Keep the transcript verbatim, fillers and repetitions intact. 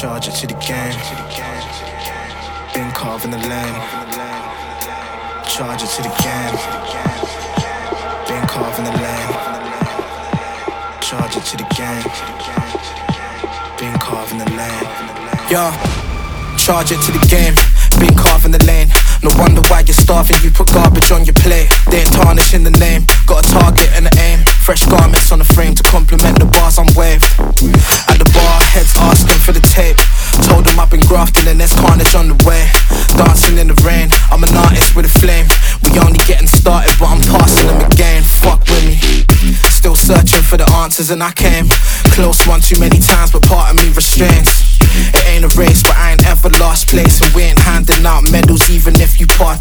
Charge it to the game. Been carving the lane. Charge it to the game. Been carving the lane. Charge it to the game. Been carving the lane. Yeah, charge it to the game. Been carving the lane. No wonder why you're starving, you put garbage on your plate. They ain't tarnishing the name, got a target and an aim. Fresh garments on the frame to complement the bars I'm waved. At the bar, heads asking for the tape. Told them I've been grafting and there's carnage on the way. Dancing in the rain, I'm an artist with a flame. We only getting started but I'm passing them again. Fuck with me, still searching for the answers and I came close one too many times but part of me restrains. It ain't a race but I ain't ever lost place. And we ain't handing out medals even if you part